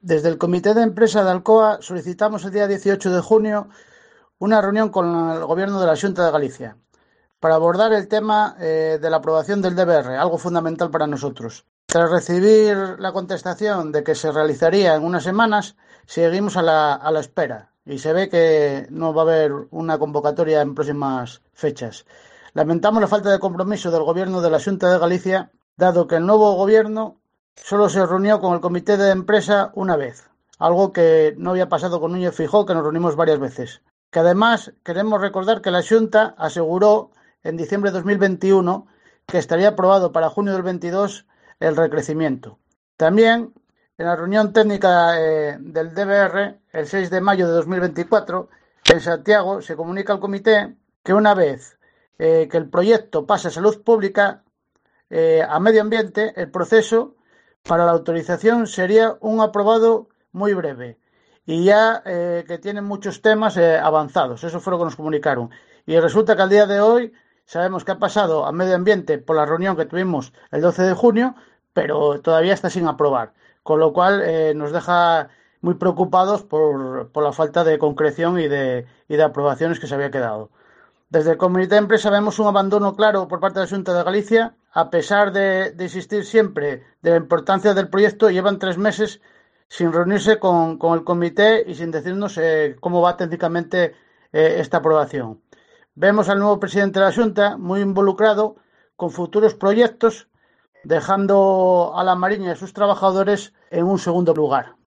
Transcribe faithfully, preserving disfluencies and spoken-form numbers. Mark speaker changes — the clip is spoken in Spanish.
Speaker 1: Desde el Comité de Empresa de Alcoa solicitamos el día dieciocho de junio una reunión con el Gobierno de la Xunta de Galicia para abordar el tema eh, de la aprobación del D B R, algo fundamental para nosotros. Tras recibir la contestación de que se realizaría en unas semanas, seguimos a la, a la espera y se ve que no va a haber una convocatoria en próximas fechas. Lamentamos la falta de compromiso del Gobierno de la Xunta de Galicia, dado que el nuevo Gobierno solo se reunió con el comité de empresa una vez, algo que no había pasado con Núñez Feijóo, que nos reunimos varias veces. Que además queremos recordar que la Xunta aseguró en diciembre de dos mil veintiuno que estaría aprobado para junio del veintidós el recrecimiento. También en la reunión técnica eh, del D B R, el seis de mayo de dos mil veinticuatro, en Santiago se comunica al comité que una vez eh, que el proyecto pase a salud pública, eh, a medio ambiente, el proceso para la autorización sería un aprobado muy breve y ya eh, que tienen muchos temas eh, avanzados. Eso fue lo que nos comunicaron. Y resulta que al día de hoy sabemos que ha pasado a medio ambiente por la reunión que tuvimos el doce de junio, pero todavía está sin aprobar. Con lo cual eh, nos deja muy preocupados por, por la falta de concreción y de, y de aprobaciones que se había quedado. Desde el Comité de Empresa vemos un abandono claro por parte de la Xunta de Galicia, a pesar de, de insistir siempre de la importancia del proyecto. Llevan tres meses sin reunirse con, con el comité y sin decirnos eh, cómo va técnicamente eh, esta aprobación. Vemos al nuevo presidente de la Xunta muy involucrado con futuros proyectos, dejando a la Mariña y a sus trabajadores en un segundo lugar.